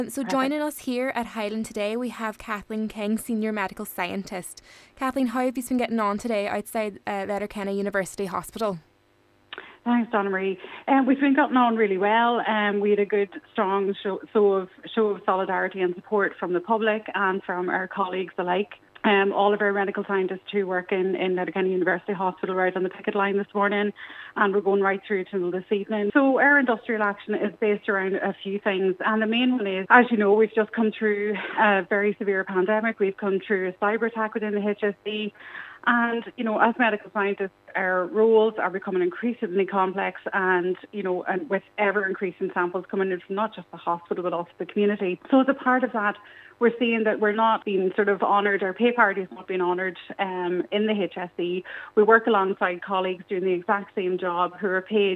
So Perfect. joining us here at Highland today, we have Kathleen King, Senior Medical Scientist. Kathleen, how have you been getting on today outside Letterkenny University Hospital? Thanks, Donna Marie. We've been getting on really well. We had a good, strong show of solidarity and support from the public and from our colleagues alike. All of our medical scientists who work in Letterkenny University Hospital were out on the picket line this morning, and we're going right through till this evening. So our industrial action is based around a few things, and the main one is, as you know, we've just come through a very severe pandemic. We've come through a cyber attack within the HSE. And, as medical scientists, our roles are becoming increasingly complex and with ever increasing samples coming in from not just the hospital, but also the community. So as a part of that, we're seeing that we're not being sort of honoured, our pay parity is not being honoured in the HSE. We work alongside colleagues doing the exact same job who are paid,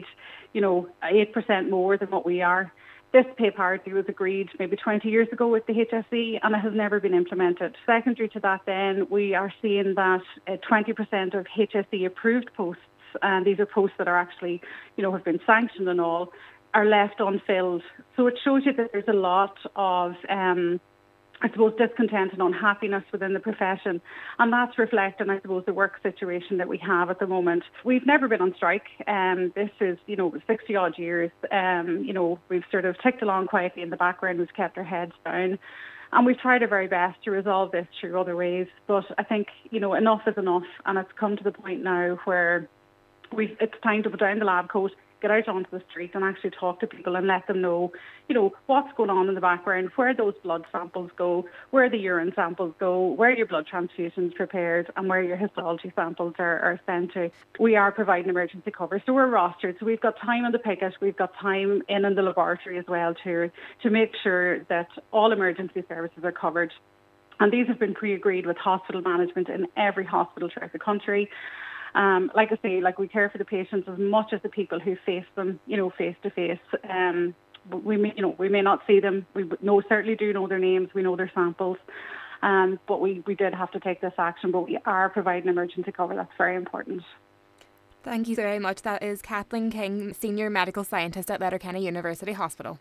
8% more than what we are. This pay parity was agreed maybe 20 years ago with the HSE, and it has never been implemented. Secondary to that then, we are seeing that 20% of HSE approved posts, and these are posts that are actually, have been sanctioned and all, are left unfilled. So it shows you that there's a lot of discontent and unhappiness within the profession. And that's reflecting, I suppose, the work situation that we have at the moment. We've never been on strike. This is, 60 odd years. We've sort of ticked along quietly in the background. We've kept our heads down. And we've tried our very best to resolve this through other ways. But I think, enough is enough. And it's come to the point now where it's time to put down the lab coat, get out onto the street and actually talk to people and let them know, what's going on in the background, where those blood samples go, where the urine samples go, where your blood transfusion's prepared and where your histology samples are sent to. We are providing emergency cover, so we're rostered. So we've got time on the picket, we've got time in the laboratory as well to make sure that all emergency services are covered. And these have been pre-agreed with hospital management in every hospital throughout the country. Like I say, we care for the patients as much as the people who face them, face to face. We may not see them. We certainly do know their names. We know their samples. But we did have to take this action. But we are providing emergency cover. That's very important. Thank you very much. That is Kathleen King, Senior Medical Scientist at Letterkenny University Hospital.